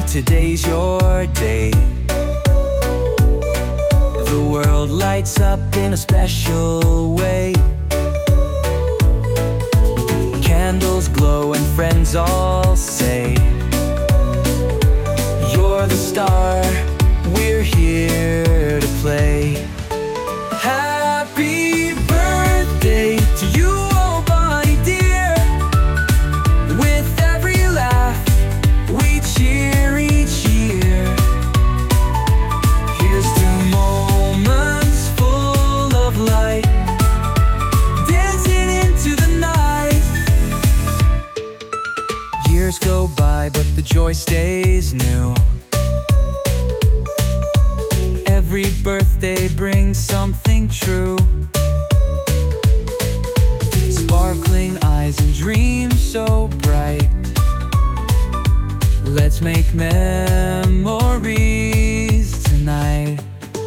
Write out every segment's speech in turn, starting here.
Today's your day. The world lights up in a special way. Candles glow and friends all say, you're the star, we're here to play. Happy birthday to you, oh Bonnie dear. With every laugh, we cheer each year. Here's to moments full of light, dancing into the night. Years go by, but the joy stays new. Every birthday brings something true. Sparkling eyes and dreams so bright. Let's make memories tonight.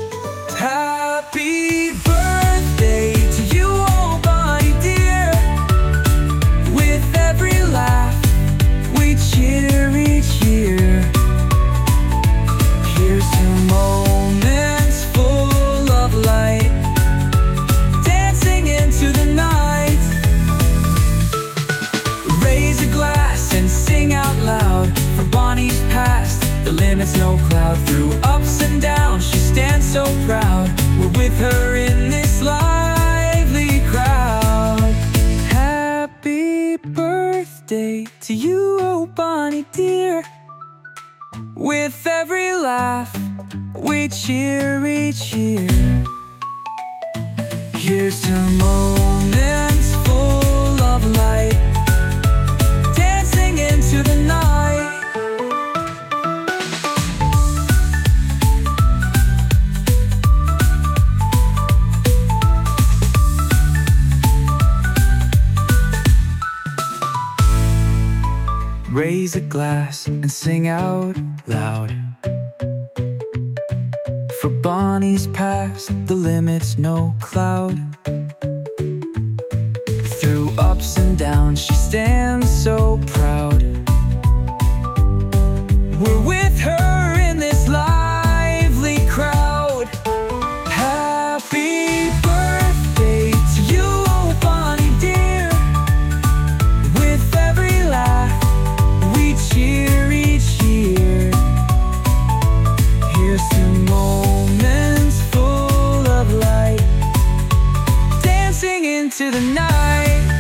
Happy birthday to you, oh Bonnie dear. With every laugh, we cheer each year. Here's to moments full of light, dancing into the night. Raise a glass and sing out loud for Bonnie's past. The limit's no cloud. Through ups and downs, she stands so proud. We're with her in this lively crowd. Happy birthday to you, oh Bonnie dear. With every laugh, we cheer each year. Here's to moments full of light, dancing into the night. Raise a glass and sing out loud for Bonnie's past. The limit's no cloud. Through ups and downs, she stands so proud. We're with her in this lively crowd. Happy birthday to you, oh Bonnie dear. With every laugh, we cheer each year. Here's to moments full of light, dancing into the night.